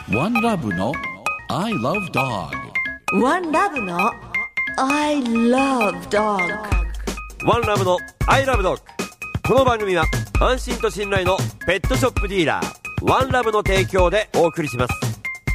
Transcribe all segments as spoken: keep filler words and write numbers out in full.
ワンラブの I love dog。 ワンラブの I love dog。 ワンラブの I love dog。 この番組は安心と信頼のペットショップディーラーワンラブの提供でお送りします。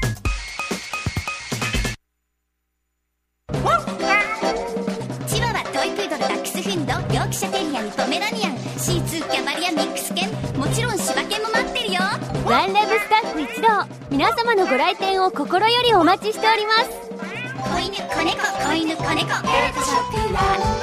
チワワ、トイプードル、ダックスフンド、ヨークシャテリアにポメラニアン、シーツー、キャバリア、ミックス犬、もちろん柴犬も待ってるよ。 ワンラブスタッフ一同、皆様のご来店を心よりお待ちしております。 子犬、子猫、子犬、子猫、ペットショップワンラ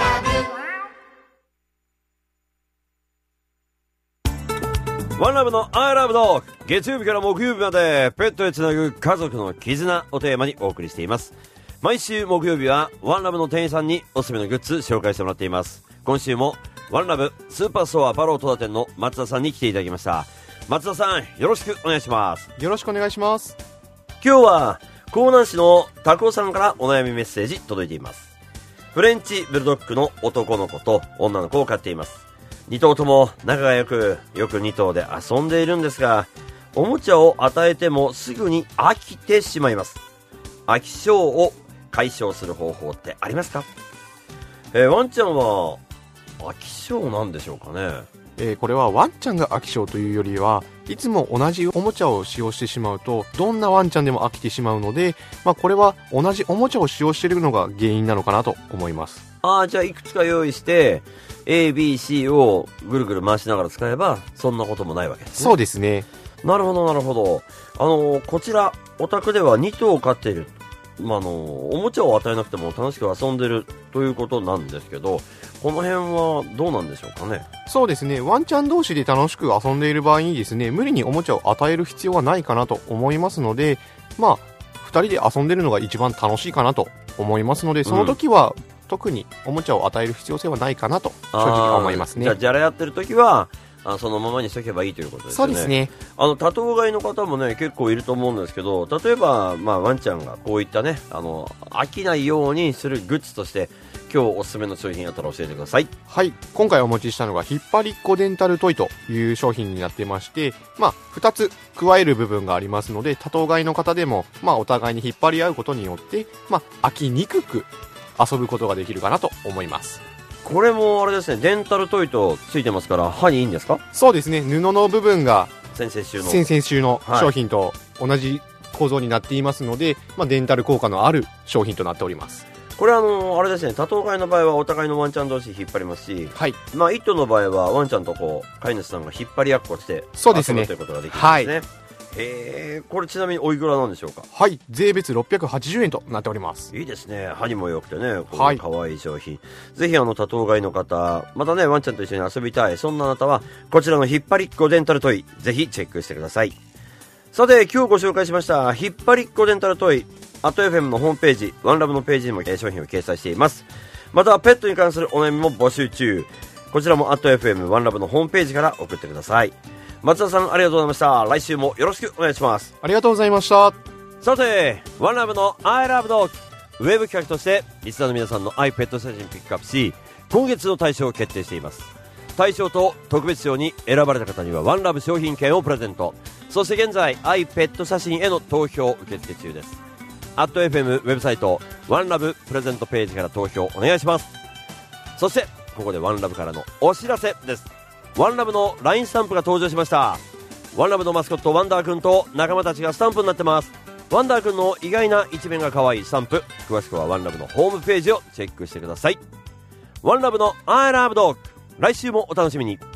ブ。ワンラブの I love dog。 月曜日から木曜日までペットへつなぐ家族の絆をテーマにお送りしています。毎週木曜日はワンラブの店員さんにおすすめのグッズ紹介してもらっています。今週もワンラブスーパーストアバロー戸田店の松田さんに来ていただきました。松田さん、よろしくお願いします。 よろしくお願いします。 今日は江南市のタコさんからお悩みメッセージ届いています。フレンチブルドッグの男の子と女の子を飼っています。に頭とも仲が良く、よくに頭で遊んでいるんですが、おもちゃを与えてもすぐに飽きてしまいます。飽き性を解消する方法ってありますか？えー、ワンちゃんは飽き性なんでしょうかね。 えー、これはワンちゃんが飽き性というよりは、いつも同じおもちゃを使用してしまうとどんなワンちゃんでも飽きてしまうので、まあ、これは同じおもちゃを使用しているのが原因なのかなと思います。 ああ、じゃあいくつか用意して エービーシー をぐるぐる回しながら使えばそんなこともないわけですね。 そうですね。 なるほどなるほど。あのー、こちらお宅ではに頭を飼っている、まあ、あのー、おもちゃを与えなくても楽しく遊んでるということなんですけど、この辺はどうなんでしょうかね。 そうですね、ワンちゃん同士で楽しく遊んでいる場合にですね、無理におもちゃを与える必要はないかなと思いますので、まあふたりで遊んでるのが一番楽しいかなと思いますので、その時は、うん、特におもちゃを与える必要性はないかなと正直思いますね。 じゃあじゃらやってる時はあそのままにしとけばいいということですよね。 そうですね。 あの多頭飼いの方もね結構いると思うんですけど、例えば、まあ、ワンちゃんがこういったねあの飽きないようにするグッズとして今日おすすめの商品あったら教えてください。 はい、今回お持ちしたのがひっぱりっこデンタルトイという商品になってまして、まあ、ふたつ加える部分がありますので、多頭飼いの方でも、まあ、お互いに引っ張り合うことによって、まあ、飽きにくく遊ぶことができるかなと思います。 これもあれですね、デンタルトイとついてますから歯にいいんですか？ そうですね、布の部分が先々週の先々週の商品と同じ構造になっていますので、はい、まあ、デンタル効果のある商品となっております。 これあのあれですね、多頭飼いの場合はお互いのワンちゃん同士引っ張りますし、 はい、 まあ、一頭の場合はワンちゃんとこう飼い主さんが引っ張り合っこしてそうですね、 遊ぶということができるんですね。 はい、 えー、これちなみにおいくらなんでしょうか？ はい、税別ろっぴゃくはちじゅうえんとなっております。 いいですね、歯にも良くてね、この可愛い商品、はい、ぜひあの多頭飼いの方、またねワンちゃんと一緒に遊びたい、そんなあなたはこちらのひっぱりっこデンタルトイぜひチェックしてください。さて今日ご紹介しましたひっぱりっこデンタルトイ、アット エフエム のホームページ、ワンラブのページにも商品を掲載しています。またペットに関するお悩みも募集中、こちらも アット エフエム ワンラブのホームページから送ってください。松田さんありがとうございました。来週もよろしくお願いします。 ありがとうございました。 さてワンラブの I love dog ウェブ企画としてリスナーの皆さんの愛ペット写真ピックアップし、今月の大賞を決定しています。大賞と特別賞に選ばれた方にはワンラブ商品券をプレゼント。そして現在愛ペット写真への投票受付中です。アット エフエム ウェブサイトワンラブプレゼントページから投票お願いします。そしてここでワンラブからのお知らせです。ワンラブの ライン スタンプが登場しました。ワンラブのマスコットワンダーくんと仲間たちがスタンプになってます。ワンダーくんの意外な一面が可愛いスタンプ、詳しくはワンラブのホームページをチェックしてください。ワンラブの I love dog、 来週もお楽しみに。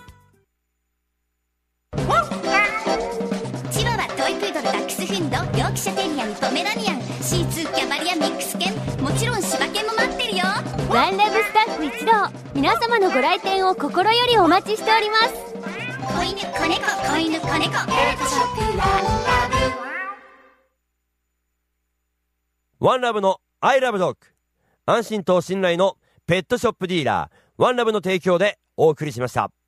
チワワ、トイプードル、ダックスフンド、ヨークシャテリアにポメラニアン、シーツー、キャバリア、ミックス犬、もちろん柴犬も待ってるよ。 ワンラブスタッフ一同、皆様のご来店を心よりお待ちしております。 子犬、子猫、子犬、子猫、ペットショップワンラブ。ワンラブの I love dog、 安心と信頼のペットショップディーラーワンラブの提供でお送りしました。